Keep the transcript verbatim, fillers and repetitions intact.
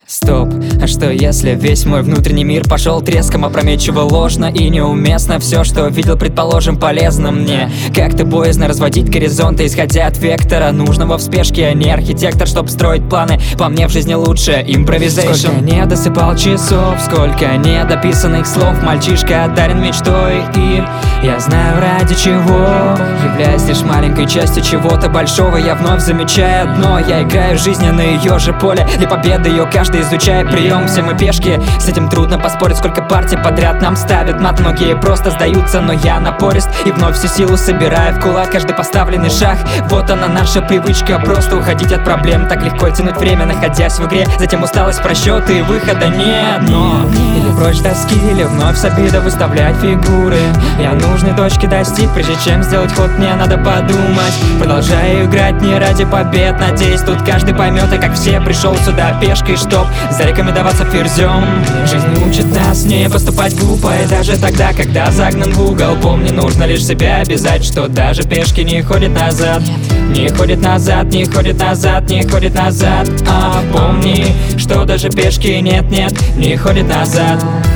Стоп, а что если весь мой внутренний мир пошел треском, опрометчиво, ложно и неуместно? Все, что видел, предположим, полезно мне. Как-то боязно разводить горизонты, исходя от вектора нужного в спешке. Я не архитектор, чтоб строить планы. По мне в жизни лучше импровизейшн. Сколько не досыпал часов, сколько недописанных слов. Мальчишка одарен мечтой, и я знаю ради чего. Являясь лишь маленькой частью чего-то большого, я вновь замечаю одно: я играю жизнь на ее же поле. Для победы ее каждый изучает прием, все мы пешки. С этим трудно поспорить, сколько партий подряд нам ставят мат. Многие просто сдаются, но я напорист и вновь всю силу собираю в кулак каждый поставленный шаг. Вот она наша привычка, просто уходить от проблем. Так легко тянуть время, находясь в игре. Затем усталость, просчеты и выхода нет. Но или прочь доски, или вновь с обида выставлять фигуры. Я нужной точки достиг, прежде чем сделать ход, мне надо подумать. Продолжаю играть не ради побед, надеюсь, тут каждый поймет. И как все, пришел сюда пешкой, чтоб зарекомендоваться ферзем. Жизнь учит нас не поступать глупо, и даже тогда, когда загнан в угол. Помни, нужно лишь себя обязать, что даже пешки не ходят назад. Не ходит назад, не ходит назад, не ходит назад. А помни, что даже пешки нет-нет, не ходят назад.